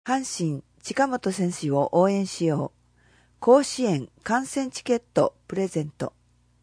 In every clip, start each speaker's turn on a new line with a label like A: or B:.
A: 阪神近本選手を応援しよう。甲子園観戦チケットプレゼント。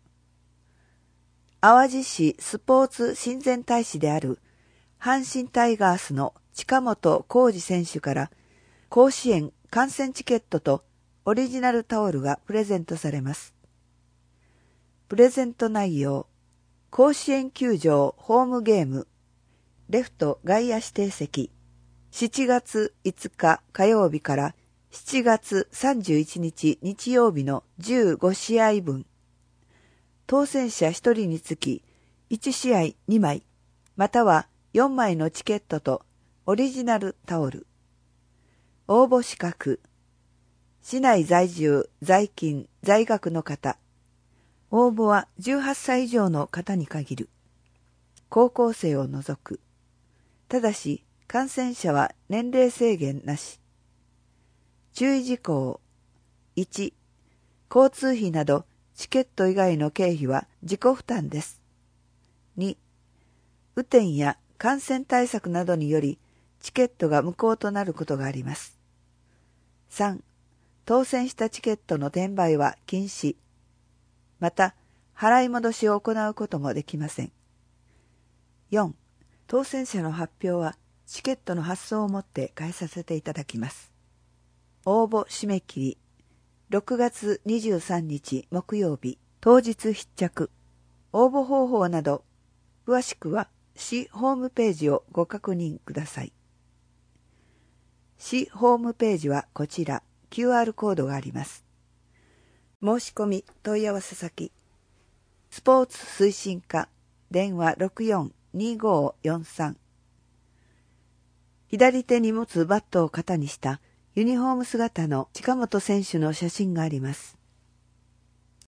A: 淡路市スポーツ親善大使である阪神タイガースの近本光司選手から甲子園観戦チケットとオリジナルタオルがプレゼントされます。プレゼント内容、甲子園球場ホームゲーム、レフト外野指定席、7月5日火曜日から7月31日日曜日の15試合分。当選者1人につき1試合2枚、または4枚のチケットとオリジナルタオル。応募資格。市内在住、在勤、在学の方。応募は18歳以上の方に限る。高校生を除く。ただし、感染者は年齢制限なし。注意事項。1、交通費などチケット以外の経費は自己負担です。2、雨天や感染対策などによりチケットが無効となることがあります。3、当選したチケットの転売は禁止。また、払い戻しを行うこともできません。4、当選者の発表はチケットの発送をもって返させていただきます。応募締め切り、6月23日木曜日、当日必着。応募方法など、詳しくは市ホームページをご確認ください。市ホームページはこちら、QR コードがあります。申し込み問い合わせ先、スポーツ推進課、電話64-2543。左手に持つバットを肩にしたユニフォーム姿の近本選手の写真があります。